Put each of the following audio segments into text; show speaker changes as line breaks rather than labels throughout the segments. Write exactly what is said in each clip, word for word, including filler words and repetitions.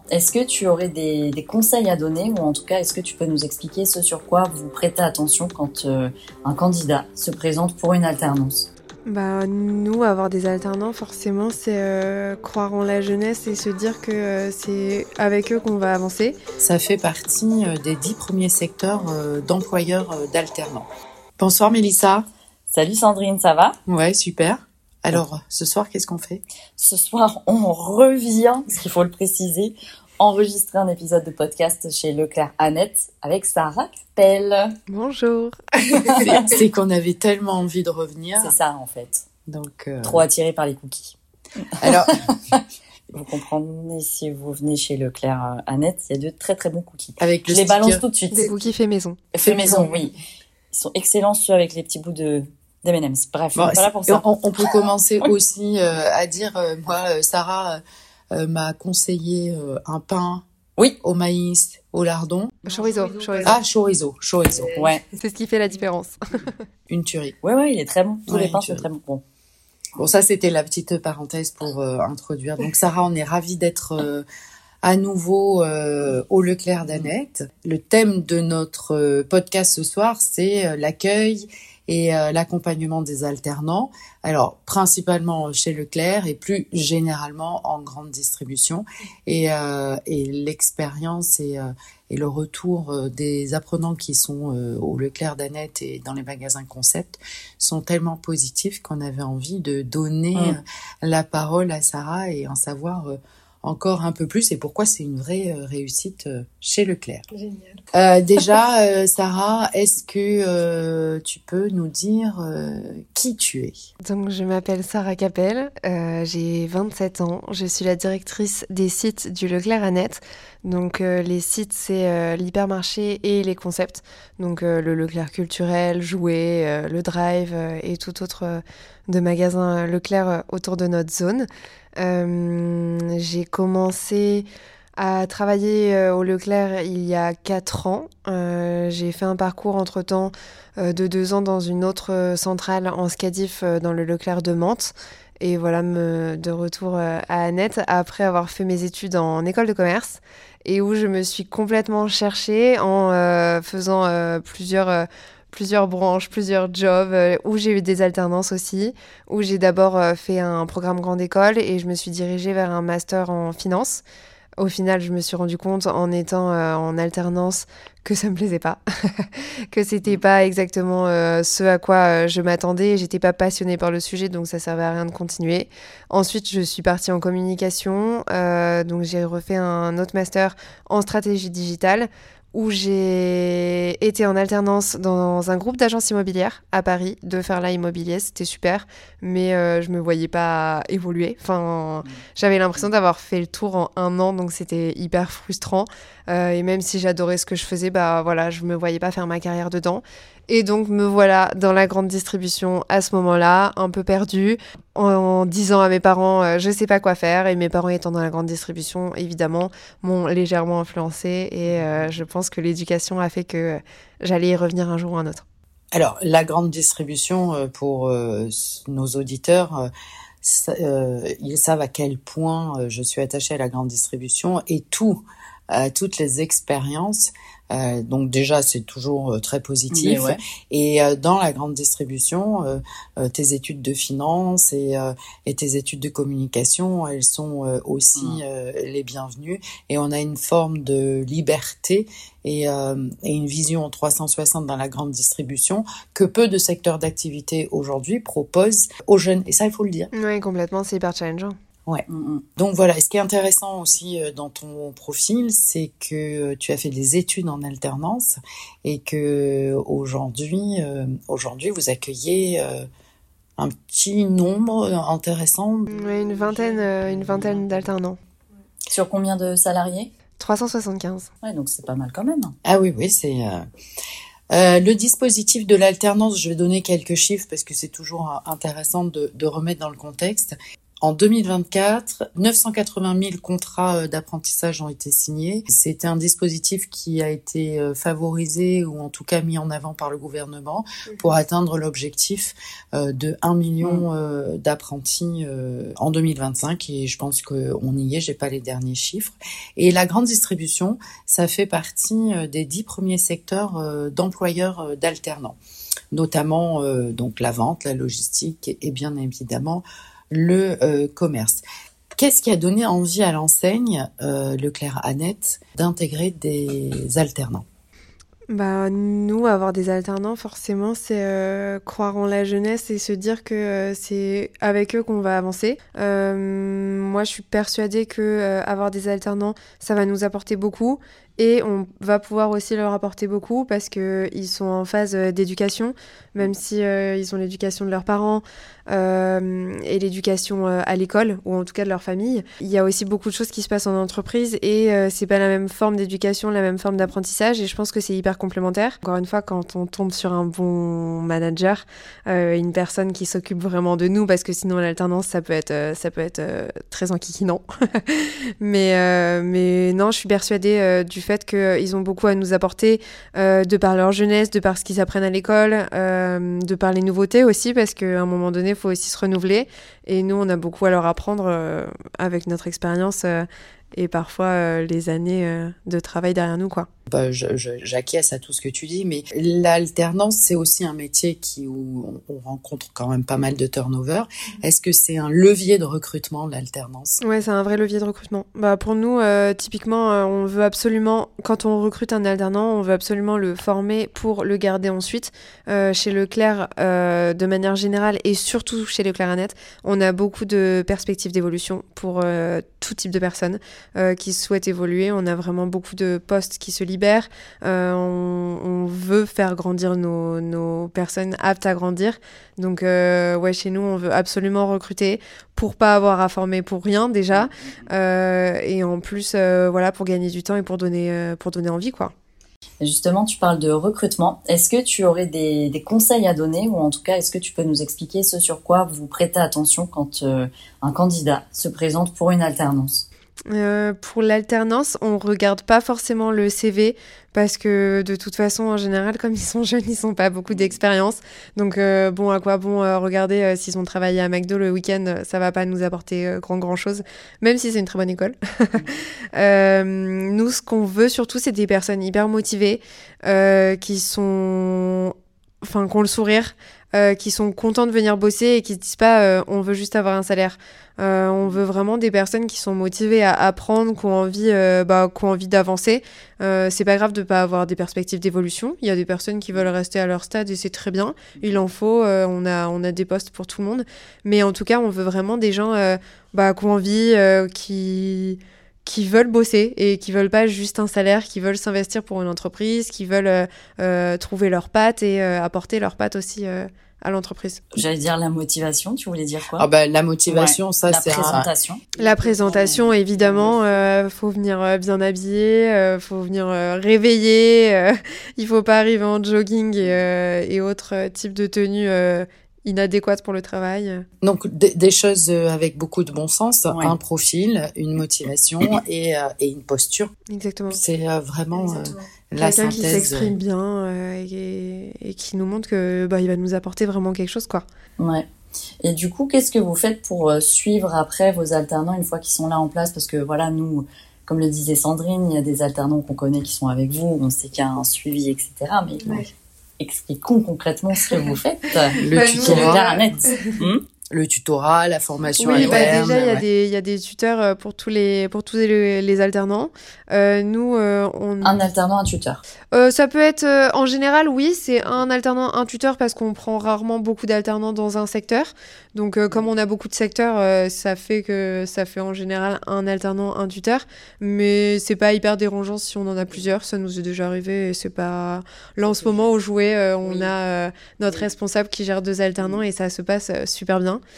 Est-ce que tu aurais des, des conseils à donner ou en tout cas, est-ce que tu peux nous expliquer ce sur quoi vous prêtez attention quand euh, un candidat se présente pour une alternance ?
Bah, nous, avoir des alternants, forcément, c'est euh, croire en la jeunesse et se dire que euh, c'est avec eux qu'on va avancer.
Ça fait partie euh, des dix premiers secteurs euh, d'employeurs euh, d'alternants. Bonsoir Mélissa.
Salut Sandrine, ça va ?
Ouais, super. Alors, ce soir, qu'est-ce qu'on fait ?
Ce soir, on revient, parce qu'il faut le préciser, enregistrer un épisode de podcast chez Leclerc Annette avec Sarah Capel.
Bonjour.
c'est, c'est qu'on avait tellement envie de revenir.
C'est ça, en fait.
Donc, euh...
trop attiré par les cookies.
Alors,
vous comprenez, si vous venez chez Leclerc Annette, il y a de très très bons cookies.
Avec le
Je les
sticker.
balance tout de suite.
Des cookies fait maison.
Fait maison, oui. Ils sont excellents, ceux avec les petits bouts de d'M and M's. Bref,
bon,
voilà pour ça.
On, on peut commencer aussi euh, à dire, euh, moi, euh, Sarah euh, m'a conseillé euh, un pain
oui.
au maïs, au lardon.
Chorizo. chorizo.
Ah, chorizo, chorizo.
Ouais.
C'est ce qui fait la différence.
Une tuerie.
Ouais, ouais, il est très bon. Tous
ouais,
les pains sont très bons. Bon.
Bon, ça, c'était la petite parenthèse pour euh, introduire. Donc, Sarah, on est ravis d'être euh, à nouveau euh, au Leclerc d'Annette. Le thème de notre euh, podcast ce soir, c'est euh, l'accueil et euh, l'accompagnement des alternants. Alors, principalement chez Leclerc et plus généralement en grande distribution. Et, euh, et l'expérience et, euh, et le retour euh, des apprenants qui sont euh, au Leclerc d'Annette et dans les magasins concept sont tellement positifs qu'on avait envie de donner mmh. euh, la parole à Sarah et en savoir euh, encore un peu plus et pourquoi c'est une vraie euh, réussite euh, chez Leclerc.
Génial.
Euh, déjà, euh, Sarah, est-ce que euh, tu peux nous dire euh, qui tu es ?
Donc, je m'appelle Sarah Capel, euh, j'ai vingt-sept ans, je suis la directrice des sites du Leclerc Annette. Donc, euh, les sites, c'est euh, l'hypermarché et les concepts. Donc, euh, le Leclerc culturel, jouets, euh, le drive euh, et tout autre euh, de magasins Leclerc euh, autour de notre zone. Euh, j'ai commencé à travailler euh, au Leclerc il y a quatre ans. Euh, j'ai fait un parcours entre-temps euh, de deux ans dans une autre euh, centrale en SCADIF euh, dans le Leclerc de Mantes. Et voilà, me, de retour euh, à Annette après avoir fait mes études en école de commerce et où je me suis complètement cherchée en euh, faisant euh, plusieurs... Euh, plusieurs branches, plusieurs jobs, euh, où j'ai eu des alternances aussi, où j'ai d'abord euh, fait un programme grande école et je me suis dirigée vers un master en finance. Au final, je me suis rendu compte en étant euh, en alternance que ça me plaisait pas, que c'était pas exactement euh, ce à quoi euh, je m'attendais. J'étais pas passionnée par le sujet, donc ça servait à rien de continuer. Ensuite, je suis partie en communication, euh, donc j'ai refait un autre master en stratégie digitale, où j'ai été en alternance dans un groupe d'agences immobilières à Paris, de Ferla Immobilier, c'était super, mais euh, je me voyais pas évoluer. Enfin, j'avais l'impression d'avoir fait le tour en un an, donc c'était hyper frustrant. Euh, et même si j'adorais ce que je faisais, bah voilà, je me voyais pas faire ma carrière dedans. Et donc me voilà dans la grande distribution à ce moment-là, un peu perdue, en, en disant à mes parents euh, je sais pas quoi faire, et mes parents étant dans la grande distribution, évidemment, m'ont légèrement influencée et euh, je pense que l'éducation a fait que j'allais y revenir un jour ou un autre.
Alors, la grande distribution, pour euh, nos auditeurs, euh, ça, euh, ils savent à quel point euh, je suis attachée à la grande distribution et tout, euh, toutes les expériences. Euh, donc déjà, c'est toujours euh, très positif.
Ouais.
Et euh, dans la grande distribution, euh, euh, tes études de finance et, euh, et tes études de communication, elles sont euh, aussi mmh. euh, les bienvenues. Et on a une forme de liberté et, euh, et une vision trois cent soixante dans la grande distribution que peu de secteurs d'activité aujourd'hui proposent aux jeunes. Et ça, il faut le dire.
Oui, complètement, c'est hyper challengeant.
Ouais. Mm-hmm. Donc voilà, ce qui est intéressant aussi dans ton profil, c'est que tu as fait des études en alternance et que aujourd'hui, euh, aujourd'hui vous accueillez euh, un petit nombre intéressant.
Oui, une vingtaine, euh, une vingtaine d'alternants.
Sur combien de salariés ?
trois cent soixante-quinze.
Ouais, donc c'est pas mal quand même.
Ah oui, oui, c'est... Euh... Euh, le dispositif de l'alternance, je vais donner quelques chiffres parce que c'est toujours intéressant de, de remettre dans le contexte. En deux mille vingt-quatre, neuf cent quatre-vingt mille contrats d'apprentissage ont été signés. C'était un dispositif qui a été favorisé ou en tout cas mis en avant par le gouvernement pour atteindre l'objectif de un million d'apprentis en deux mille vingt-cinq. Et je pense qu'on y est, j'ai pas les derniers chiffres. Et la grande distribution, ça fait partie des dix premiers secteurs d'employeurs d'alternants, notamment donc la vente, la logistique et bien évidemment le euh, commerce. Qu'est-ce qui a donné envie à l'enseigne euh, Leclerc Annette d'intégrer des alternants ?
Bah, nous, avoir des alternants, forcément, c'est euh, croire en la jeunesse et se dire que euh, c'est avec eux qu'on va avancer. Euh, moi, je suis persuadée que euh, avoir des alternants, ça va nous apporter beaucoup. Et on va pouvoir aussi leur apporter beaucoup parce qu'ils sont en phase d'éducation, même si euh, ils ont l'éducation de leurs parents euh, et l'éducation euh, à l'école, ou en tout cas de leur famille. Il y a aussi beaucoup de choses qui se passent en entreprise et euh, c'est pas la même forme d'éducation, la même forme d'apprentissage, et je pense que c'est hyper complémentaire. Encore une fois, quand on tombe sur un bon manager, euh, une personne qui s'occupe vraiment de nous, parce que sinon l'alternance, ça peut être, euh, ça peut être euh, très enquiquinant. mais, euh, mais non, je suis persuadée euh, du fait qu'ils ont beaucoup à nous apporter euh, de par leur jeunesse, de par ce qu'ils apprennent à l'école, euh, de par les nouveautés aussi, parce qu'à un moment donné, il faut aussi se renouveler. Et nous, on a beaucoup à leur apprendre euh, avec notre expérience euh, et parfois euh, les années euh, de travail derrière nous, quoi.
Bah, je, je, j'acquiesce à tout ce que tu dis, mais l'alternance, c'est aussi un métier qui, où on, on rencontre quand même pas mal de turnover. Est-ce que c'est un levier de recrutement, l'alternance ?
Ouais, c'est un vrai levier de recrutement. Bah, pour nous, euh, typiquement, euh, on veut absolument, quand on recrute un alternant, on veut absolument le former pour le garder ensuite. Euh, chez Leclerc, euh, de manière générale, et surtout chez Leclerc Annette, on a beaucoup de perspectives d'évolution pour euh, tout type de personnes euh, qui souhaitent évoluer. On a vraiment beaucoup de postes qui se libèrent. Euh, on, on veut faire grandir nos, nos personnes aptes à grandir. Donc, euh, ouais, chez nous, on veut absolument recruter pour pas avoir à former pour rien déjà, euh, et en plus, euh, voilà, pour gagner du temps et pour donner, euh, pour donner envie, quoi.
Et justement, tu parles de recrutement. Est-ce que tu aurais des, des conseils à donner, ou en tout cas, est-ce que tu peux nous expliquer ce sur quoi vous prêtez attention quand euh, un candidat se présente pour une alternance ?
Euh, pour l'alternance, on regarde pas forcément le C V parce que de toute façon, en général, comme ils sont jeunes, ils n'ont pas beaucoup d'expérience. Donc euh, bon, à quoi bon euh, regarder euh, s'ils ont travaillé à McDo le week-end, ça va pas nous apporter euh, grand grand chose, même si c'est une très bonne école. euh, nous, ce qu'on veut surtout, c'est des personnes hyper motivées, euh, qui sont, enfin, qui ont le sourire. Euh, qui sont contents de venir bosser et qui se disent pas euh, on veut juste avoir un salaire. Euh, on veut vraiment des personnes qui sont motivées à apprendre, qui ont envie, euh, bah, qui ont envie d'avancer. Euh, c'est pas grave de pas avoir des perspectives d'évolution. Il y a des personnes qui veulent rester à leur stade et c'est très bien. Il en faut. Euh, on a on a des postes pour tout le monde. Mais en tout cas, on veut vraiment des gens euh, bah, qui ont envie, euh, qui qui veulent bosser et qui veulent pas juste un salaire, qui veulent s'investir pour une entreprise, qui veulent euh, euh, trouver leurs pattes et euh, apporter leurs pattes aussi euh, à l'entreprise.
J'allais dire la motivation, tu voulais dire quoi ?
Ah bah, la motivation, ouais, ça
la
c'est...
La présentation.
Un...
La présentation, évidemment, euh, faut venir euh, bien habillé, euh, faut venir euh, réveillé, euh, il faut pas arriver en jogging et, euh, et autres euh, types de tenues euh, inadéquates pour le travail. Donc
des, des choses avec beaucoup de bon sens, ouais. Un profil, une motivation et, euh, et une posture.
Exactement.
C'est euh, vraiment
Exactement.
Euh, la
Quelqu'un
synthèse.
Qui s'exprime bien euh, et, et qui nous montre que bah, il va nous apporter vraiment quelque chose, quoi.
Ouais. Et du coup, qu'est-ce que vous faites pour euh, suivre après vos alternants une fois qu'ils sont là en place ? Parce que voilà, nous, comme le disait Sandrine, il y a des alternants qu'on connaît qui sont avec vous, on sait qu'il y a un suivi, et cetera. Mais ouais. Expliquons concrètement ce que vous faites.
Le
bah,
tutorat. Hum le tutorat, la formation
oui,
interne.
Bah déjà, il y a
ouais.
des il y a des tuteurs pour tous les pour tous les, les alternants. Euh, nous, euh, on
un alternant, un tuteur.
Euh, ça peut être euh, en général, oui, c'est un alternant, un tuteur parce qu'on prend rarement beaucoup d'alternants dans un secteur. Donc, euh, comme on a beaucoup de secteurs, euh, ça fait que ça fait en général un alternant, un tuteur. Mais c'est pas hyper dérangeant si on en a plusieurs. Ça nous est déjà arrivé et c'est pas. Là, en ce moment, au jouet, euh, on oui. a euh, notre oui. responsable qui gère deux alternants et ça se passe euh, super bien.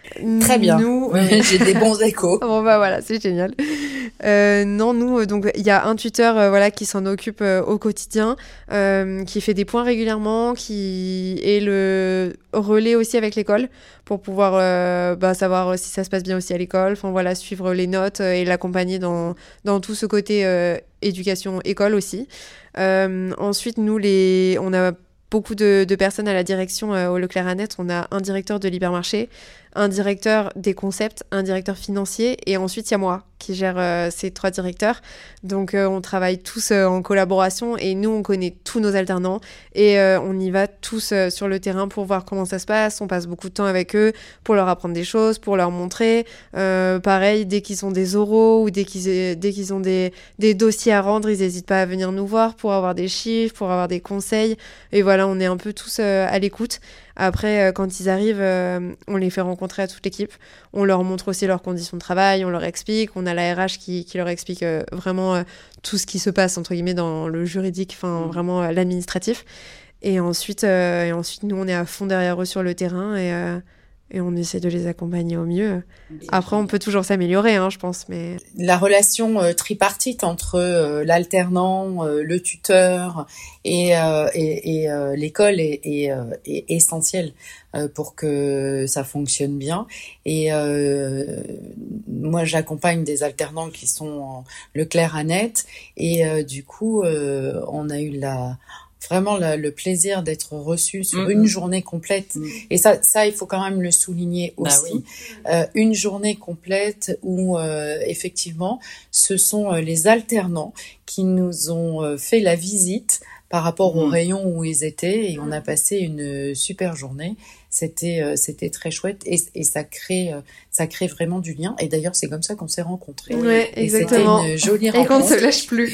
Très bien.
Nous,
j'ai des bons échos.
Bon bah voilà, c'est génial. Euh, non, nous, donc il y a un tuteur euh, voilà, qui s'en occupe euh, au quotidien, euh, qui fait des points régulièrement, qui est le relais aussi avec l'école pour pouvoir euh, bah, savoir si ça se passe bien aussi à l'école, enfin voilà, suivre les notes euh, et l'accompagner dans, dans tout ce côté euh, éducation-école aussi. Euh, ensuite, nous, les, on a beaucoup de, de personnes à la direction euh, au Leclerc-Annette. On a un directeur de l'hypermarché, un directeur des concepts, un directeur financier, et ensuite il y a moi qui gère euh, ces trois directeurs. Donc euh, on travaille tous euh, en collaboration et nous on connaît tous nos alternants et euh, on y va tous euh, sur le terrain pour voir comment ça se passe. On passe beaucoup de temps avec eux pour leur apprendre des choses, pour leur montrer. Euh, pareil, dès qu'ils ont des oraux ou dès qu'ils, dès qu'ils ont des, des dossiers à rendre, ils n'hésitent pas à venir nous voir pour avoir des chiffres, pour avoir des conseils. Et voilà, on est un peu tous euh, à l'écoute. Après, euh, quand ils arrivent, euh, on les fait rencontrer à toute l'équipe. On leur montre aussi leurs conditions de travail, on leur explique. On a la R H qui, qui leur explique euh, vraiment euh, tout ce qui se passe, entre guillemets, dans le juridique, enfin vraiment euh, l'administratif. Et ensuite, euh, et ensuite, nous, on est à fond derrière eux sur le terrain et, euh, et on essaie de les accompagner au mieux. Après, on peut toujours s'améliorer, hein, je pense. Mais...
La relation euh, tripartite entre euh, l'alternant, euh, le tuteur et, euh, et, et euh, l'école est, est, euh, est essentielle euh, pour que ça fonctionne bien. Et euh, moi, j'accompagne des alternants qui sont en Leclerc-Annette et euh, du coup, euh, on a eu la... vraiment la, le plaisir d'être reçu sur mmh. une journée complète. Mmh. Et ça, ça, il faut quand même le souligner aussi. Bah oui. euh, une journée complète où, euh, effectivement, ce sont euh, les alternants qui nous ont euh, fait la visite par rapport mmh. au rayon où ils étaient et on a passé une super journée. C'était euh, c'était très chouette et, et ça crée euh, ça crée vraiment du lien. Et d'ailleurs, c'est comme ça qu'on s'est rencontrés.
Ouais,
et
exactement.
C'était une jolie
et
rencontre.
Et qu'on se lâche plus.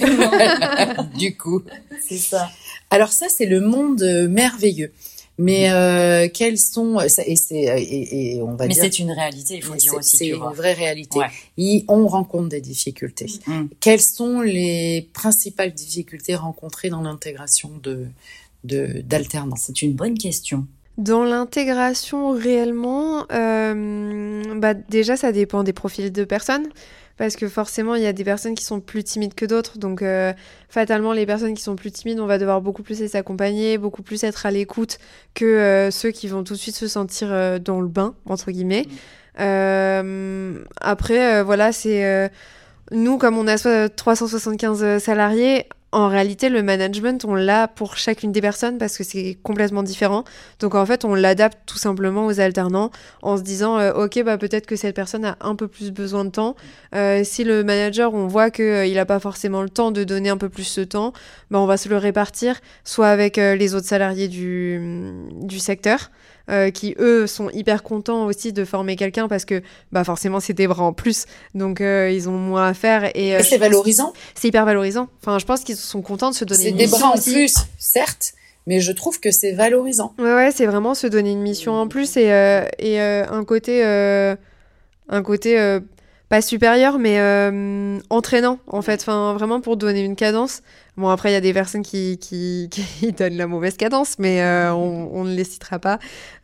Du coup, c'est ça. Alors ça, c'est le monde merveilleux. Mais euh, quels sont et c'est et, et on va
mais
dire.
Mais c'est une réalité, il faut dire aussi.
C'est
tu
une
vois.
vraie réalité.
Ouais.
Et on rencontre des difficultés. Mmh. Quelles sont les principales difficultés rencontrées dans l'intégration de de d'alternance?
C'est une bonne question.
Dans l'intégration réellement, euh, bah déjà ça dépend des profils de personnes. Parce que forcément, il y a des personnes qui sont plus timides que d'autres. Donc, euh, fatalement, les personnes qui sont plus timides, on va devoir beaucoup plus les accompagner, beaucoup plus être à l'écoute que euh, ceux qui vont tout de suite se sentir euh, dans le bain, entre guillemets. Mmh. Euh, après, euh, voilà, c'est... Euh, nous, comme on a trois cent soixante-quinze salariés, en réalité, le management, on l'a pour chacune des personnes parce que c'est complètement différent. Donc, en fait, on l'adapte tout simplement aux alternants en se disant euh, « Ok, bah, peut-être que cette personne a un peu plus besoin de temps. Euh, » Si le manager, on voit qu'il euh, n'a pas forcément le temps de donner un peu plus de temps, bah, on va se le répartir, soit avec euh, les autres salariés du, du secteur, Euh, qui eux sont hyper contents aussi de former quelqu'un parce que bah forcément c'est des bras en plus, donc euh, ils ont moins à faire et, euh,
et c'est valorisant.
C'est hyper valorisant. Enfin, je pense qu'ils sont contents de se donner
c'est
une
mission. C'est des bras
aussi.
en plus, certes, mais je trouve que c'est valorisant.
Ouais ouais, c'est vraiment se donner une mission en plus et euh, et euh, un côté euh, un côté euh, pas supérieur mais euh, entraînant en fait, enfin vraiment pour donner une cadence. Bon, après, il y a des personnes qui, qui, qui donnent la mauvaise cadence, mais euh, on, on ne les citera pas.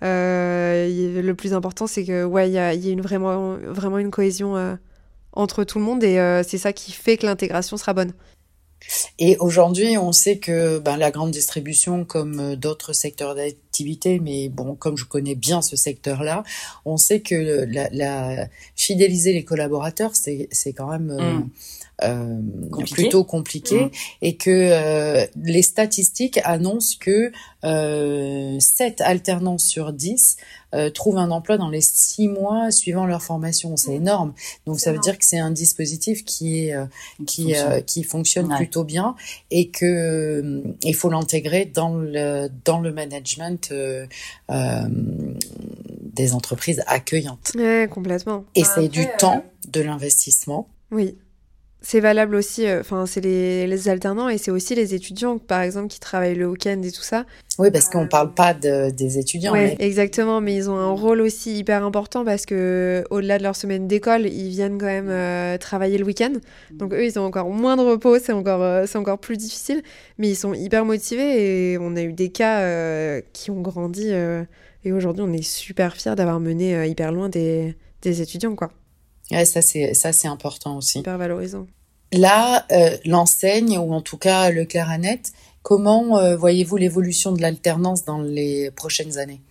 Euh, le plus important, c'est que ouais, il y a, y a une, vraiment, vraiment une cohésion euh, entre tout le monde et euh, c'est ça qui fait que l'intégration sera bonne.
Et aujourd'hui, on sait que ben, la grande distribution, comme d'autres secteurs d'activité, mais bon, comme je connais bien ce secteur-là, on sait que la, la, fidéliser les collaborateurs, c'est, c'est quand même... Euh, mmh. Euh, compliqué. plutôt compliqué mmh. et que euh, les statistiques annoncent que euh, sept alternants sur dix euh, trouvent un emploi dans les six mois suivant leur formation. C'est énorme. Donc c'est ça énorme. Veut dire que c'est un dispositif qui est euh, qui fonctionne, euh, qui fonctionne ouais. plutôt bien et que euh, il faut l'intégrer dans le dans le management euh, euh, des entreprises accueillantes.
Ouais, complètement.
Et Après, c'est du euh... temps, de l'investissement.
Oui. C'est valable aussi, enfin, euh, c'est les, les alternants et c'est aussi les étudiants, par exemple, qui travaillent le week-end et tout ça.
Oui, parce qu'on parle pas de, des étudiants.
Ouais,
mais...
exactement, mais ils ont un rôle aussi hyper important parce que au-delà de leur semaine d'école, ils viennent quand même euh, travailler le week-end. Donc eux, ils ont encore moins de repos, c'est encore, euh, c'est encore plus difficile, mais ils sont hyper motivés et on a eu des cas euh, qui ont grandi... Euh, Et aujourd'hui, on est super fiers d'avoir mené euh, hyper loin des, des étudiants, quoi.
Ouais, ça c'est ça c'est important aussi.
Hyper valorisant.
Là, euh, l'enseigne, ou en tout cas Leclerc Annette, comment euh, voyez-vous l'évolution de l'alternance dans les prochaines années?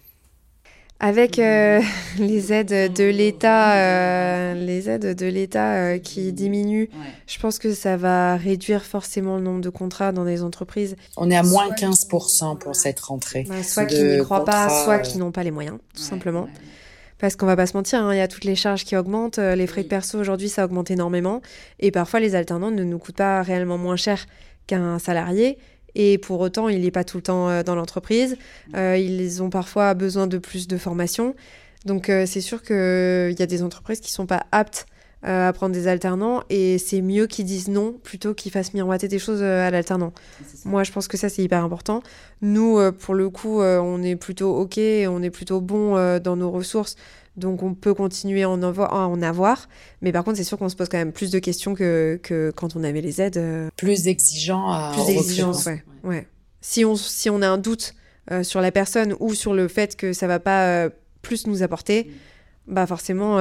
Avec euh, les aides de l'État, euh, les aides de l'État euh, qui diminuent,
Ouais.
je pense que ça va réduire forcément le nombre de contrats dans les entreprises.
On est à moins quinze pour cent pour cette rentrée.
Bah, soit
de
qui n'y croient pas,
contrats,
soit
euh,
qui n'ont pas les moyens, tout
Ouais,
simplement.
ouais.
Parce qu'on va pas se mentir, hein, il y a toutes les charges qui augmentent, euh, les frais de perso aujourd'hui ça augmente énormément, et parfois les alternants ne nous coûtent pas réellement moins cher qu'un salarié, et pour autant il n'est pas tout le temps euh, dans l'entreprise, euh, ils ont parfois besoin de plus de formation, donc euh, c'est sûr qu'il y a des entreprises qui sont pas aptes euh, à prendre des alternants, et c'est mieux qu'ils disent non plutôt qu'ils fassent miroiter des choses euh, à l'alternant.
C'est ça.
Moi, je pense que ça, c'est hyper important. Nous, euh, pour le coup, euh, on est plutôt OK, on est plutôt bon euh, dans nos ressources, donc on peut continuer à en avoir. À en avoir. Mais par contre, c'est sûr qu'on se pose quand même plus de questions que, que quand on avait les aides. euh,
plus exigeant à
plus d'exigences,
recrutement.
ouais. ouais. Si, on, si on a un doute euh, sur la personne ou sur le fait que ça va pas euh, plus nous apporter, bah forcément,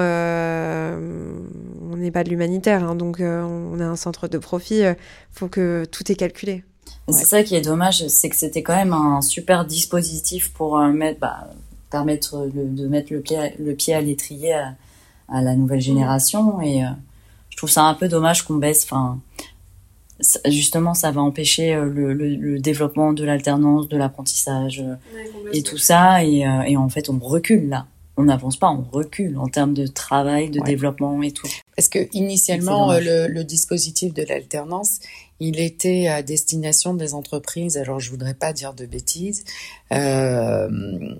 euh, on n'est pas de l'humanitaire, hein, donc euh, on a un centre de profit, il faut que tout est calculé.
Et c'est ça qui est dommage, c'est que c'était quand même un super dispositif pour euh, mettre, bah, permettre de, de mettre le pied, le pied à l'étrier à, à la nouvelle génération. Et euh, je trouve ça un peu dommage qu'on baisse. Enfin, ça- justement, ça va empêcher euh, le, le, le développement de l'alternance, de l'apprentissage euh, et tout ça. Et, euh, et en fait, on recule là. On n'avance pas, on recule en termes de travail, de
Ouais.
développement et tout.
Parce que initialement,
C'est
euh,
dommage.
le, le dispositif de l'alternance, il était à destination des entreprises. Alors, je voudrais pas dire de bêtises, euh,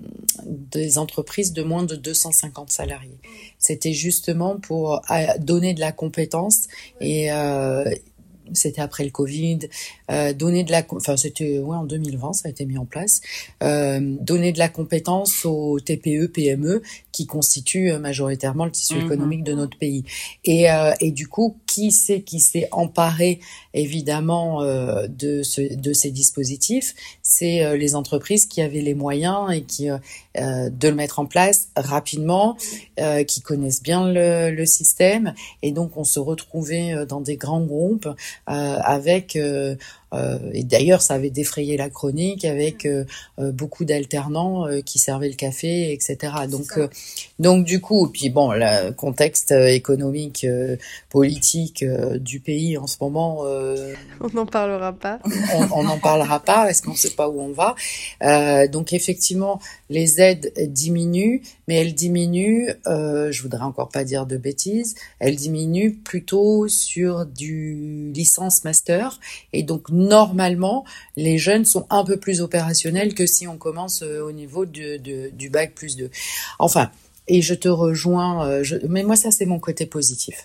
des entreprises de moins de deux cent cinquante salariés. C'était justement pour euh, donner de la compétence et euh, c'était après le Covid, euh, donner de la, co- enfin c'était ouais en deux mille vingt ça a été mis en place, euh, donner de la compétence aux T P E P M E qui constituent euh, majoritairement le tissu
Mhm.
économique de notre pays. Et euh, et du coup, qui c'est qui s'est emparé évidemment euh, de ce de ces dispositifs? C'est euh, les entreprises qui avaient les moyens et qui euh, euh, de le mettre en place rapidement, euh, qui connaissent bien le, le système, et donc on se retrouvait euh, dans des grands groupes euh, avec euh, euh, et d'ailleurs ça avait défrayé la chronique avec euh, euh, beaucoup d'alternants euh, qui servaient le café, et cetera. Donc euh, donc du coup, puis bon, le contexte euh, économique, euh, politique euh, du pays en ce moment, euh,
On n'en parlera pas.
on n'en parlera pas parce qu'on ne sait pas où on va. Euh, donc effectivement, les aides diminuent, mais elles diminuent, euh, je voudrais encore pas dire de bêtises, elles diminuent plutôt sur du licence master. Et donc normalement, les jeunes sont un peu plus opérationnels que si on commence euh, au niveau de, de, du bac plus deux. Enfin, et je te rejoins, euh, je, mais moi ça c'est mon côté positif.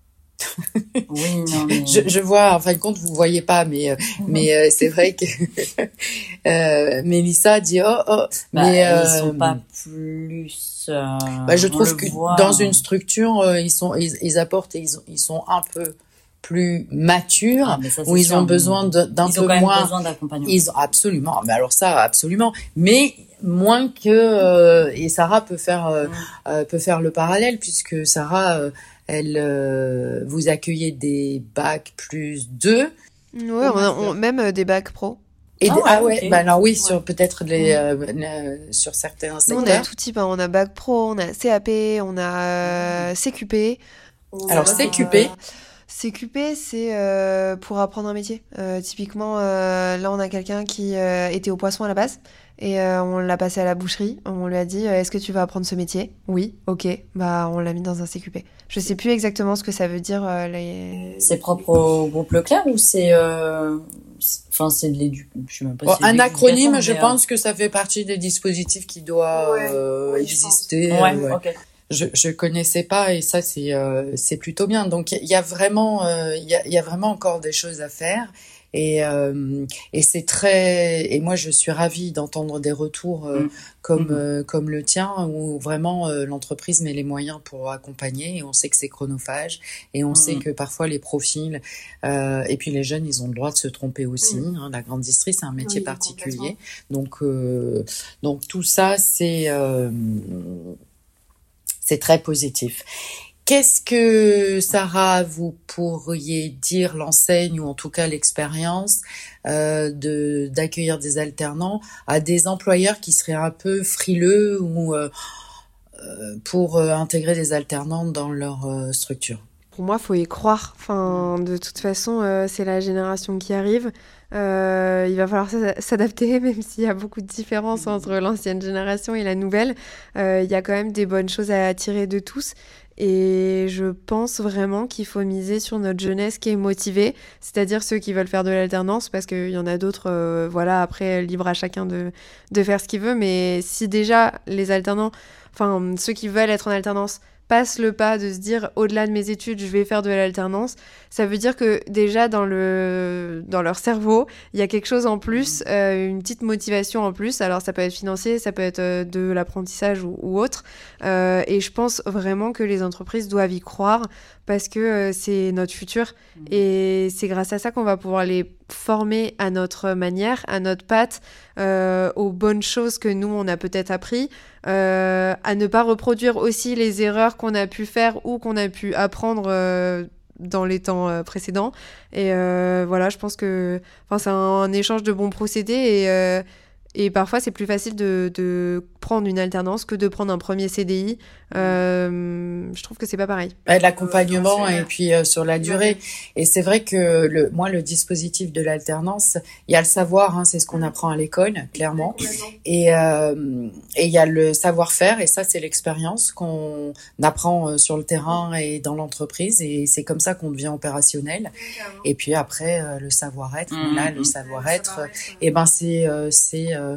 Oui, non, mais...
Je, je vois, en fin de compte, vous voyez pas, mais euh, mais euh, c'est vrai que euh, Mélissa dit oh oh,
Bah,
mais
ils
euh,
sont pas plus. Euh,
bah, je
on
trouve
le
que
voit,
dans
hein.
une structure, euh, ils sont ils, ils apportent, et ils, ils sont un peu plus matures,
Ah, mais ça, c'est
où ils
sûr,
ont
mais
besoin de- d'un
ils ont
peu
quand même
moins.
besoin d'accompagnement.
Ils ont absolument, mais alors ça absolument, mais moins que euh, et Sarah peut faire euh,
Mm.
euh, peut faire le parallèle, puisque Sarah euh, elle euh, vous accueillez des bacs plus deux.
Ouais, on a- on- même euh, des bacs pro.
Et
Ah
des-
ouais,
ah ouais,
ok.
bah alors oui,
Ouais.
sur peut-être les euh, euh, sur certains
Nous, on a
secteurs.
tout type, hein. On a bac pro, on a C A P, on a euh, C Q P.
Alors,
Euh,
C Q P.
C Q P, c'est euh, pour apprendre un métier. Euh, typiquement, euh, là, on a quelqu'un qui euh, était au poisson à la base et euh, on l'a passé à la boucherie. On lui a dit euh, est-ce que tu vas apprendre ce métier? Oui, ok. Bah, on l'a mis dans un C Q P. Je sais plus exactement ce que ça veut dire. euh, les...
C'est propre au groupe Leclerc ou c'est. euh, c'est- Enfin, c'est de l'éducation. Je sais même pas
Bon,
si c'est
un
de
acronyme,
l'éducation,
je
mais,
pense que ça fait partie des dispositifs qui doivent
Ouais,
euh,
oui, je pense.
exister.
euh, Ouais,
euh, ouais.
ok.
je je connaissais pas et ça c'est euh, c'est plutôt bien. Donc il y a vraiment euh, il y a il y a vraiment encore des choses à faire. Et, euh, et c'est très et moi je suis ravie d'entendre des retours euh, mmh. comme mmh. euh, comme le tien où vraiment euh, l'entreprise met les moyens pour accompagner et on sait que c'est chronophage et on mmh. sait que parfois les profils euh, et puis les jeunes ils ont le droit de se tromper aussi mmh. hein, la grande distrie c'est un métier oui, particulier donc euh, donc tout ça c'est euh, c'est très positif. Qu'est-ce que, Sarah, vous pourriez dire l'enseigne, ou en tout cas l'expérience, euh, de d'accueillir des alternants à des employeurs qui seraient un peu frileux ou euh, pour euh, intégrer des alternants dans leur euh, structure?
Pour moi, il faut y croire. Enfin, de toute façon, euh, c'est la génération qui arrive. Euh, il va falloir s'adapter, même s'il y a beaucoup de différences entre l'ancienne génération et la nouvelle. Euh, il y a quand même des bonnes choses à tirer de tous. Et je pense vraiment qu'il faut miser sur notre jeunesse qui est motivée, c'est-à-dire ceux qui veulent faire de l'alternance, parce qu'il y en a d'autres, euh, voilà, après, libre à chacun de, de faire ce qu'il veut. Mais si déjà les alternants, enfin, ceux qui veulent être en alternance, passent le pas de se dire au-delà de mes études je vais faire de l'alternance, ça veut dire que déjà dans le dans leur cerveau il y a quelque chose en plus, euh, une petite motivation en plus. Alors ça peut être financier, ça peut être euh, de l'apprentissage ou, ou autre, euh, et je pense vraiment que les entreprises doivent y croire parce que euh, c'est notre futur mmh. et c'est grâce à ça qu'on va pouvoir les former à notre manière, à notre patte, euh, aux bonnes choses que nous on a peut-être appris, euh, à ne pas reproduire aussi les erreurs qu'on a pu faire ou qu'on a pu apprendre euh, dans les temps euh, précédents. Et euh, voilà, je pense que c'est un, un échange de bons procédés et euh, Et parfois, c'est plus facile de, de prendre une alternance que de prendre un premier C D I. Euh, je trouve que c'est pas pareil.
Ouais, l'accompagnement et puis euh, sur la durée. Et c'est vrai que le, moi, le dispositif de l'alternance, il y a le savoir, hein, c'est ce qu'on apprend à l'école, clairement. Et euh, et il y a le savoir-faire, et ça, c'est l'expérience qu'on apprend euh, sur le terrain et dans l'entreprise. Et c'est comme ça qu'on devient opérationnel. Et puis après, euh, le savoir-être, mmh, là, le savoir-être, et ben c'est euh, c'est euh,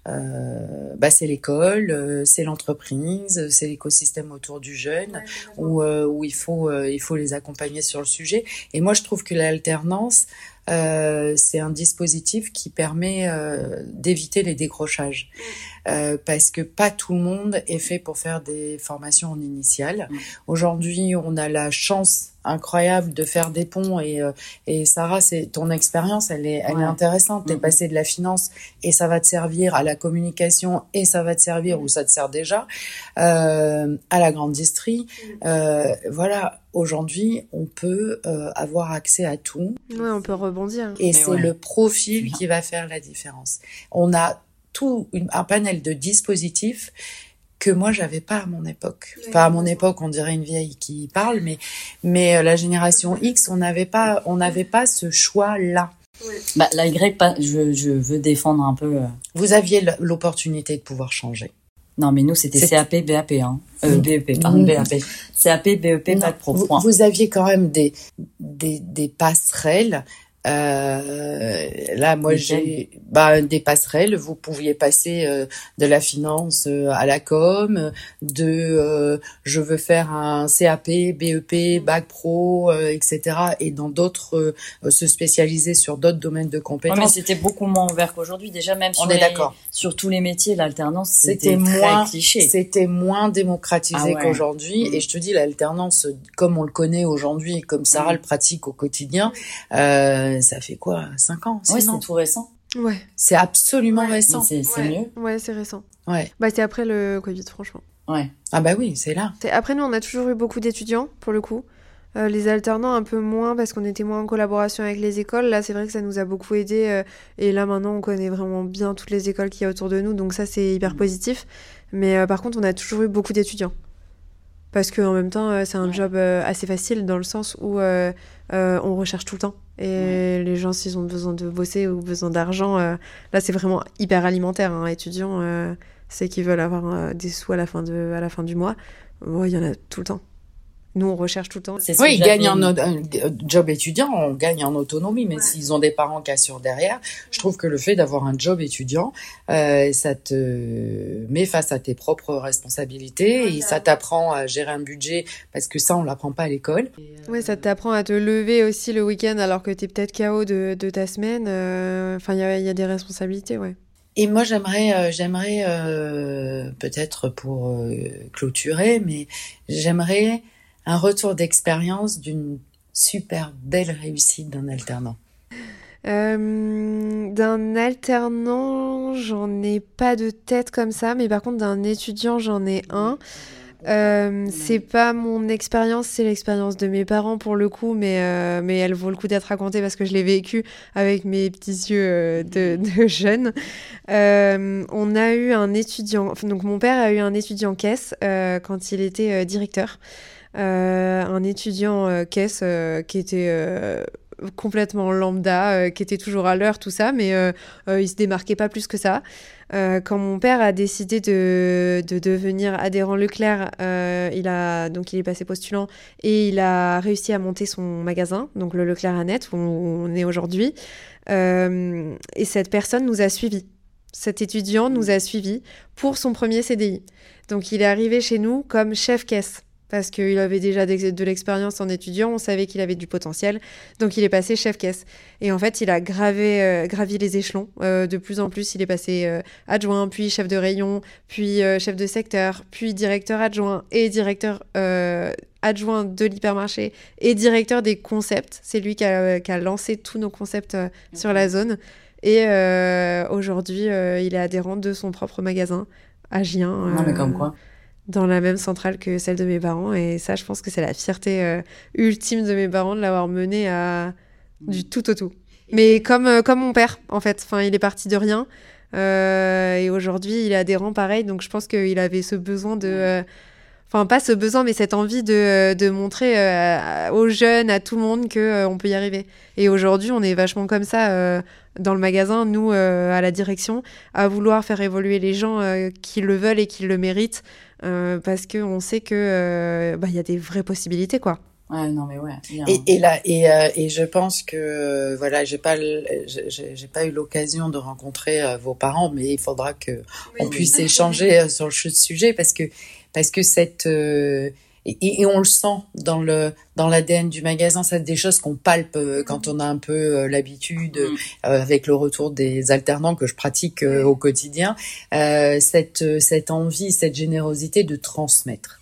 Euh, bah c'est l'école, euh, c'est l'entreprise, c'est l'écosystème autour du jeune, ouais, où euh, où il faut euh, il faut les accompagner sur le sujet. Et moi je trouve que l'alternance euh, c'est un dispositif qui permet euh, d'éviter les décrochages, euh, parce que pas tout le monde est fait pour faire des formations en initiale. Aujourd'hui on a la chance incroyable de faire des ponts et euh, et Sarah, c'est ton expérience, elle est elle ouais. est intéressante. T'es mmh. passée de la finance et ça va te servir, à la communication et ça va te servir, ou ça te sert déjà, euh, à la grande distrie. Euh, voilà, aujourd'hui on peut euh, avoir accès à tout.
Ouais, on peut rebondir.
Et
Mais
c'est
ouais.
le profil qui va faire la différence. On a tout une, un panel de dispositifs que moi j'avais pas à mon époque. Ouais, enfin à mon époque, on dirait une vieille qui parle, mais mais euh, la génération X, on n'avait pas on n'avait pas ce choix-là.
Ouais. Bah la Y, je je veux défendre un peu. Euh...
Vous aviez l'opportunité de pouvoir changer.
Non, mais nous c'était C A P, B A P, hein. Euh, B E P, pardon, mmh. B A P. C A P, B E P, pas de pro.
Vous, vous aviez quand même des des des passerelles. Euh, là, moi, j'ai bah, des passerelles. Vous pouviez passer euh, de la finance euh, à la com, de euh, je veux faire un C A P, B E P, bac pro, euh, et cetera. Et dans d'autres, euh, se spécialiser sur d'autres domaines de compétences.
Ouais, mais c'était beaucoup moins ouvert qu'aujourd'hui. Déjà, même sur,
On est
les,
d'accord.
sur tous les métiers, l'alternance, c'était,
c'était moins
très cliché.
C'était moins démocratisé ah ouais. qu'aujourd'hui.
Mmh.
Et je te dis, l'alternance, comme on le connaît aujourd'hui, comme Sarah mmh. le pratique au quotidien, euh, ça fait quoi, cinq ans,
ouais, c'est tout récent.
Ouais.
C'est absolument
ouais.
récent.
C'est, c'est
ouais.
mieux.
Ouais, c'est récent.
Ouais.
Bah, c'est après le Covid, franchement.
Ouais.
Ah bah oui, c'est là.
C'est... Après, nous, on a toujours eu beaucoup d'étudiants, pour le coup. Euh, les alternants, un peu moins, parce qu'on était moins en collaboration avec les écoles. Là, c'est vrai que ça nous a beaucoup aidé. Euh, et là, maintenant, on connaît vraiment bien toutes les écoles qu'il y a autour de nous. Donc ça, c'est hyper mmh. positif. Mais euh, par contre, on a toujours eu beaucoup d'étudiants. Parce qu'en même temps, euh, c'est un ouais. job euh, assez facile dans le sens où euh, euh, on recherche tout le temps. Et ouais. les gens, s'ils ont besoin de bosser ou besoin d'argent, euh, là, c'est vraiment hyper alimentaire. Hein. Étudiants, euh, c'est qu'ils veulent avoir euh, des sous à la fin, de, à la fin du mois. Il ouais, y en a tout le temps. nous on recherche tout le temps.
C'est oui, ils gagnent en un job étudiant, on gagne en autonomie, mais ouais. S'ils ont des parents qui assurent derrière, je trouve que le fait d'avoir un job étudiant, euh, ça te met face à tes propres responsabilités et ça t'apprend à gérer un budget parce que ça on l'apprend pas à l'école.
Ouais, ça t'apprend à te lever aussi le week-end alors que t'es peut-être K O de, de ta semaine. Enfin, euh, il y a, y a des responsabilités, ouais.
Et moi, j'aimerais, euh, j'aimerais euh, peut-être pour euh, clôturer, mais j'aimerais un retour d'expérience d'une super belle réussite d'un alternant.
Euh, d'un alternant, j'en ai pas de tête comme ça, mais par contre d'un étudiant, j'en ai un. Euh, c'est pas mon expérience, c'est l'expérience de mes parents pour le coup, mais, euh, mais elle vaut le coup d'être racontée parce que je l'ai vécue avec mes petits yeux euh, de, de jeune. Euh, on a eu un étudiant, donc mon père a eu un étudiant caisse euh, quand il était euh, directeur. Euh, un étudiant euh, caisse euh, qui était euh, complètement lambda, euh, qui était toujours à l'heure, tout ça, mais euh, euh, il se démarquait pas plus que ça. Euh, quand mon père a décidé de, de devenir adhérent Leclerc, euh, il a donc il est passé postulant et il a réussi à monter son magasin, donc le Leclerc Annette où on est aujourd'hui. Euh, et cette personne nous a suivis. Cet étudiant nous a suivis pour son premier C D I. Donc il est arrivé chez nous comme chef caisse. Parce qu'il avait déjà de l'expérience en étudiant, on savait qu'il avait du potentiel, donc il est passé chef caisse. Et en fait, il a gravé, euh, gravi les échelons. Euh, de plus en plus, il est passé euh, adjoint, puis chef de rayon, puis euh, chef de secteur, puis directeur adjoint et directeur euh, adjoint de l'hypermarché et directeur des concepts. C'est lui qui a, qui a lancé tous nos concepts euh, sur la zone. Et euh, aujourd'hui, euh, il est adhérent de son propre magasin à Gien.
Euh, non, mais comme quoi
dans la même centrale que celle de mes parents. Et ça, je pense que c'est la fierté euh, ultime de mes parents de l'avoir mené à du tout au tout. Mais comme, euh, comme mon père, en fait. Enfin, il est parti de rien. Euh, et aujourd'hui, il est adhérent pareil. Donc, je pense qu'il avait ce besoin de... Euh, enfin, pas ce besoin, mais cette envie de, de montrer euh, aux jeunes, à tout le monde qu'on euh, peut y arriver. Et aujourd'hui, on est vachement comme ça euh, dans le magasin, nous, euh, à la direction, à vouloir faire évoluer les gens euh, qui le veulent et qui le méritent. Euh, parce qu'on sait qu'il euh, bah, y a des vraies possibilités, quoi.
Ouais, non, mais ouais. Bien.
Et, et là, et, euh, et je pense que, euh, voilà, j'ai pas, j'ai, j'ai pas eu l'occasion de rencontrer euh, vos parents, mais il faudra que oui, on puisse oui. échanger euh, sur le sujet parce que, parce que cette, euh, et, et on le sent dans le dans l'A D N du magasin, c'est des choses qu'on palpe euh, quand on a un peu euh, l'habitude euh, avec le retour des alternants que je pratique euh, au quotidien, euh, cette cette envie, cette générosité de transmettre.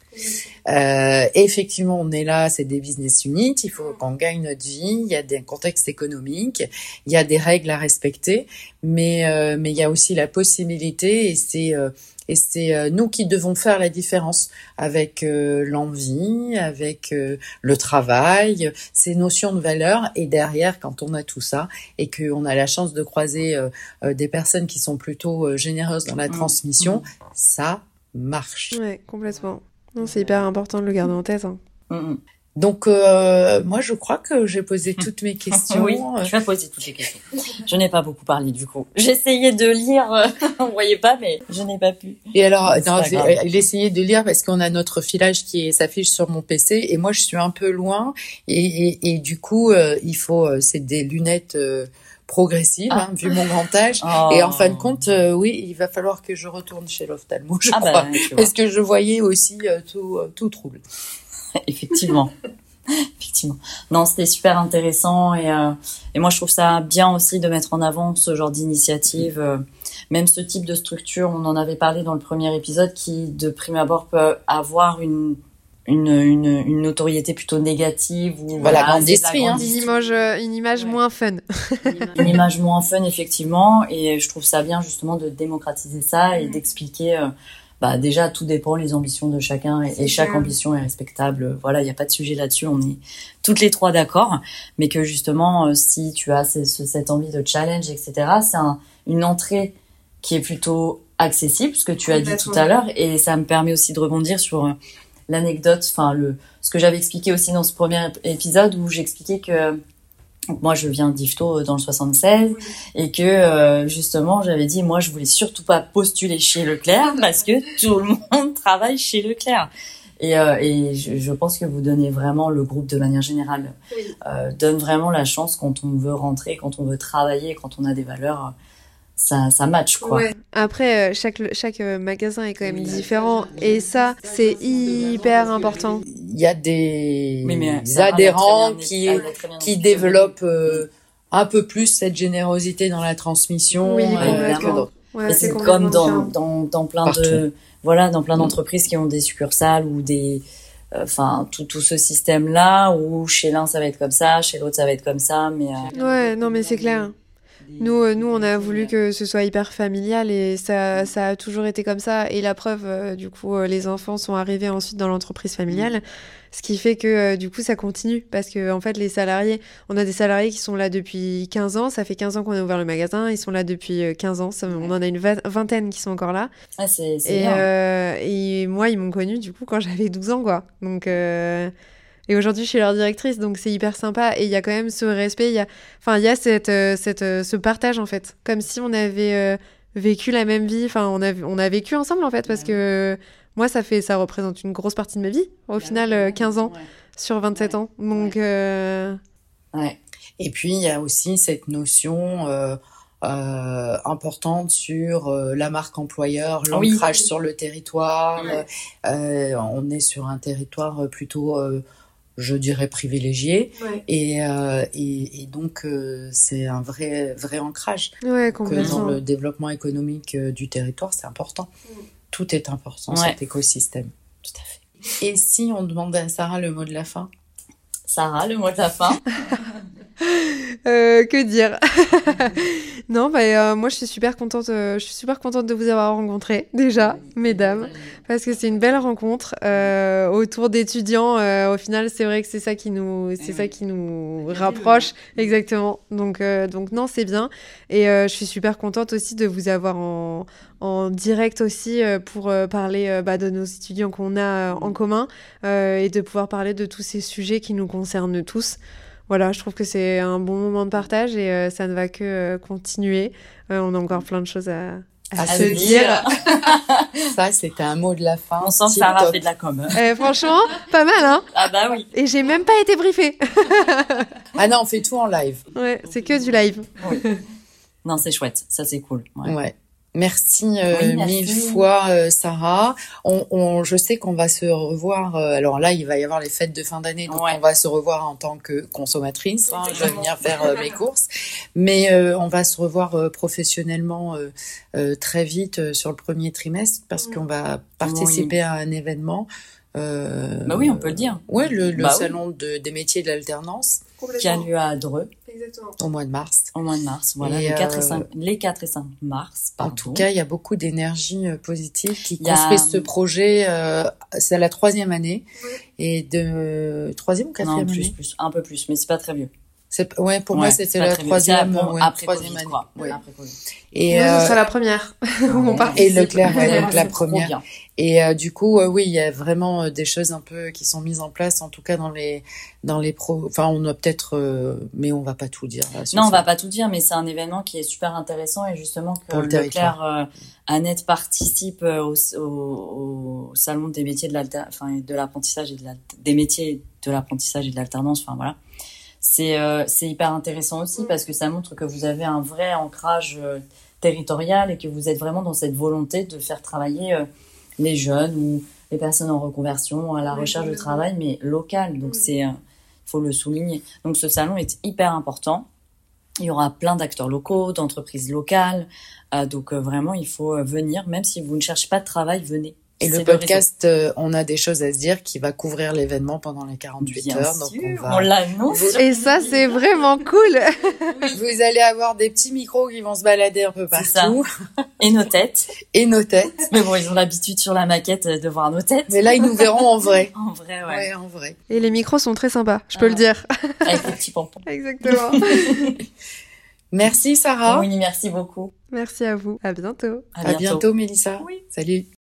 Euh, effectivement, on est là, c'est des business units, il faut qu'on gagne notre vie, il y a des contextes économiques, il y a des règles à respecter, mais euh, mais il y a aussi la possibilité et c'est euh, et c'est euh, nous qui devons faire la différence avec euh, l'envie, avec euh, le travail, ces notions de valeur et derrière quand on a tout ça et qu'on a la chance de croiser euh, euh, des personnes qui sont plutôt euh, généreuses dans la transmission, mmh. ça marche.
Ouais, complètement. Non, c'est hyper important de le garder en tête. Hein.
Mmh.
Donc, euh, moi, je crois que j'ai posé toutes mes questions.
Oui, tu as posé toutes les questions. Je n'ai pas beaucoup parlé, du coup. J'essayais de lire, euh, on ne voyait pas, mais je n'ai pas pu.
Et alors, non, il essayait de lire parce qu'on a notre filage qui est, s'affiche sur mon P C et moi, je suis un peu loin et, et, et du coup, euh, il faut, euh, c'est des lunettes... Euh, progressive, ah. hein, vu mon grand âge. Oh. Et en fin de compte, euh, oui, il va falloir que je retourne chez l'ophtalmo, je ah crois. Bah, parce que je voyais aussi euh, tout, euh, tout trouble.
Effectivement. Effectivement. Non, c'était super intéressant et, euh, et moi, je trouve ça bien aussi de mettre en avant ce genre d'initiative. Euh, même ce type de structure, on en avait parlé dans le premier épisode, qui, de prime abord, peut avoir une Une, une, une notoriété plutôt négative ou
voilà, voilà l'industrie, hein.
une image, une image ouais. moins fun.
Une image moins fun, effectivement. Et je trouve ça bien, justement, de démocratiser ça et mmh. d'expliquer, euh, bah, déjà, tout dépend les ambitions de chacun et, et chaque sûr. ambition est respectable. Voilà, il n'y a pas de sujet là-dessus. On est toutes les trois d'accord. Mais que, justement, euh, si tu as ce, ce, cette envie de challenge, et cetera, c'est un, une entrée qui est plutôt accessible, ce que tu as dit tout à l'heure. Et ça me permet aussi de rebondir sur... Euh, l'anecdote, enfin le ce que j'avais expliqué aussi dans ce premier épisode où j'expliquais que moi je viens d'Yvetot dans le soixante-seize oui. et que euh, justement j'avais dit moi je voulais surtout pas postuler chez Leclerc parce que tout le monde travaille chez Leclerc Et, euh, et je, je pense que vous donnez vraiment, le groupe de manière générale, oui. euh, donne vraiment la chance quand on veut rentrer, quand on veut travailler, quand on a des valeurs, ça, ça match, quoi. Ouais.
Après, chaque, chaque magasin est quand même oui, différent. Et ça, c'est hyper important.
Il y a des oui, adhérents qui, qui développent euh, un peu plus cette générosité dans la transmission
oui,
euh, que d'autres.
Ouais, et c'est, c'est comme dans, dans, dans plein Partout. de, voilà, dans plein d'entreprises qui ont des succursales ou des, enfin, euh, tout, tout ce système-là où chez l'un ça va être comme ça, chez l'autre ça va être comme ça, mais. Euh...
Ouais, non, mais c'est clair. Nous, euh, nous, on a voulu que ce soit hyper familial et ça, ça a toujours été comme ça. Et la preuve, euh, du coup, euh, les enfants sont arrivés ensuite dans l'entreprise familiale, ce qui fait que, euh, du coup, ça continue. Parce que, en fait, les salariés, on a des salariés qui sont là depuis quinze ans. Ça fait quinze ans qu'on a ouvert le magasin. Ils sont là depuis quinze ans. Ça, on en a une vingtaine qui sont encore là.
Ah, c'est, c'est
et,
bien.
Euh, et moi, ils m'ont connue, du coup, quand j'avais douze ans, quoi. Donc... Euh... Et aujourd'hui, je suis leur directrice, donc c'est hyper sympa. Et il y a quand même ce respect, il y a, enfin, il y a cette, euh, cette, euh, ce partage, en fait. Comme si on avait euh, vécu la même vie. Enfin, on a, on a vécu ensemble, en fait, parce que moi, ça, fait, ça représente une grosse partie de ma vie. Au final, euh, quinze ans sur vingt-sept ans. Donc, euh...
ouais. Et puis, il y a aussi cette notion... Euh... Euh, importante sur euh, la marque employeur, l'ancrage oui. sur le territoire. Oui. Euh, on est sur un territoire plutôt, euh, je dirais, privilégié. Oui. Et, euh, et, et donc, euh, c'est un vrai, vrai ancrage.
Ouais,
que dans le développement économique euh, du territoire, c'est important. Oui. Tout est important, ouais. cet écosystème.
Tout à fait.
Et si on demandait à Sarah le mot de la fin ?
Sarah, le mot de la fin.
euh, que dire? Non, bah, euh, moi je suis super contente, euh, je suis super contente de vous avoir rencontrés déjà, mesdames, parce que c'est une belle rencontre euh, autour d'étudiants. Euh, au final, c'est vrai que c'est ça qui nous, c'est ça qui nous rapproche, exactement. Donc, euh, donc non, c'est bien. Et euh, je suis super contente aussi de vous avoir en, en direct aussi euh, pour euh, parler euh, bah, de nos étudiants qu'on a euh, en commun euh, et de pouvoir parler de tous ces sujets qui nous concernent tous. Voilà, je trouve que c'est un bon moment de partage et euh, ça ne va que euh, continuer. Euh, on a encore plein de choses à, à,
à
se dire.
dire. Ça, c'était un mot de la fin.
On sent que Sarah fait de la com.
Eh, franchement, pas mal, hein?
Ah bah oui.
Et j'ai même pas été briefée.
Ah non, on fait tout en live.
Ouais, c'est que du live.
Oui. Non, c'est chouette. Ça, c'est cool.
Ouais. ouais. Merci, euh, oui, merci mille fois, euh, Sarah. On, on, je sais qu'on va se revoir. Euh, alors là, il va y avoir les fêtes de fin d'année, donc ouais. on va se revoir en tant que consommatrice. Hein, je vais venir faire euh, mes courses, mais euh, on va se revoir euh, professionnellement euh, euh, très vite euh, sur le premier trimestre parce qu'on va participer oui. à un événement.
Euh, bah oui, on peut le dire.
Ouais, le, le
bah
salon
oui.
de, des métiers de l'alternance
qui a lieu à Dreux.
Exactement.
Au mois de mars.
Au mois de mars, voilà, les, quatre et cinq, les quatre et cinq mars.
Pardon. En tout cas, il y a beaucoup d'énergie euh, positive qui y construisent a... ce projet. Euh, c'est la troisième année. Oui. Et de troisième ou quatrième
non, plus,
année
plus, un peu plus, mais c'est pas très vieux.
C'est, ouais, pour ouais, moi, c'était la troisième,
bon,
ouais,
après
troisième
COVID,
année.
Quoi.
Ouais.
Après COVID.
Et Nous, euh, ce sera la première. On
et Leclerc, ouais, donc la première. Et euh, du coup, euh, oui, il y a vraiment euh, des choses un peu qui sont mises en place, en tout cas dans les dans les pros. Enfin, on a peut-être, euh, mais on va pas tout dire. Là,
non,
ça.
on va pas tout dire, mais c'est un événement qui est super intéressant et justement que
le
Leclerc, euh, Annette participe au, au, au salon des métiers de l'alter, enfin de l'apprentissage et de la, des métiers de l'apprentissage et de l'alternance. Enfin voilà. C'est euh, c'est hyper intéressant aussi parce que ça montre que vous avez un vrai ancrage euh, territorial et que vous êtes vraiment dans cette volonté de faire travailler euh, les jeunes ou les personnes en reconversion à la oui, recherche de travail, mais local. Donc, oui. c'est, euh, faut le souligner. Donc, ce salon est hyper important. Il y aura plein d'acteurs locaux, d'entreprises locales. Euh, donc, euh, vraiment, il faut venir. Même si vous ne cherchez pas de travail, venez.
Et c'est le podcast, euh, on a des choses à se dire, qui va couvrir l'événement pendant les quarante-huit
Bien
heures.
Sûr,
donc on va.
On l'annonce.
Et ça, c'est vraiment cool.
Vous allez avoir des petits micros qui vont se balader un peu partout.
Et nos têtes.
Et nos têtes.
Mais bon, ils ont l'habitude sur la maquette de voir nos têtes.
Mais là, ils nous verront en vrai.
En vrai, ouais.
Ouais, en vrai.
Et les micros sont très sympas, je peux ah, le dire.
Avec les petits pompons.
Exactement.
Merci, Sarah.
Oui, merci beaucoup.
Merci à vous. À bientôt.
À bientôt,
à bientôt Mélissa.
Oui.
Salut.